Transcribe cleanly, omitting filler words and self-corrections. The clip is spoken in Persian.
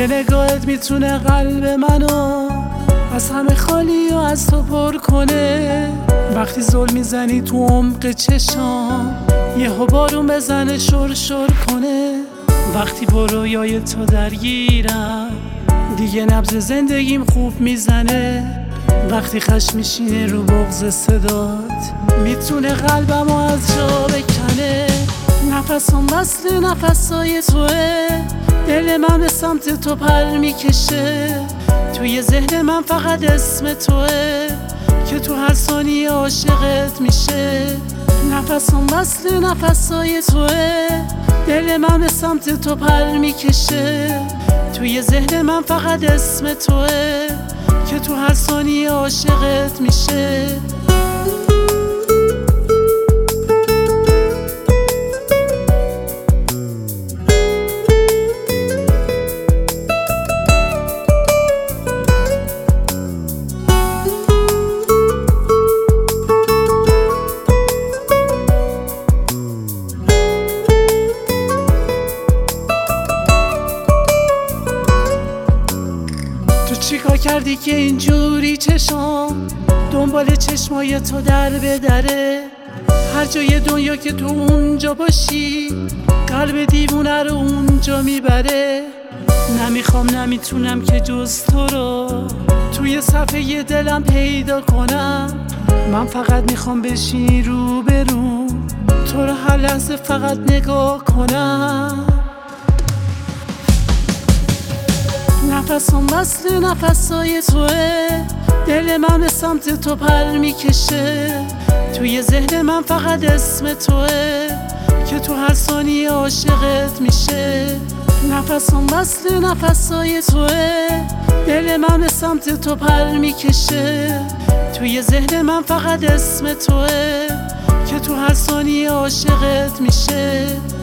یه نگاهت میتونه قلب منو از همه خالی و از تو پر کنه. وقتی زل میزنی تو عمق چشام یهو بارون بزنه شور شور کنه. وقتی با رویای تو درگیرم دیگه نبض زندگیم خوب میزنه. وقتی خشم میشینه رو بغض صدات میتونه قلبمو از جا بکنه. نفسم وصل نفسای توه، دل من به سمت تو پر میکشه. توی ذهن من فقط اسم توه که تو هر ثانیه عاشقت میشه. نفسم وصل نفسای توه، دل من به سمت تو پر میکشه. توی ذهن من فقط اسم توه که تو هر ثانیه عاشقت میشه. چیکار کردی که اینجوری چشم دنبال چشمای تو در بدره؟ هر جای دنیا که تو اونجا باشی قلب دیوونه رو اونجا میبره. نمیخوام نمیتونم که جز تو رو توی صفحه دلم پیدا کنم. من فقط میخوام بشینی رو برو، تو رو هر لحظه فقط نگاه کنم. نفسم وصل نفسای توه، دل من به سمت تو پر میکشه. توی ذهن من فقط اسم توه که تو هر ثانیه عاشقت میشه. نفسم وصل نفسای توه، دل من به سمت تو پر میکشه. توی ذهن من فقط اسم توه که تو هر ثانیه عاشقت میشه.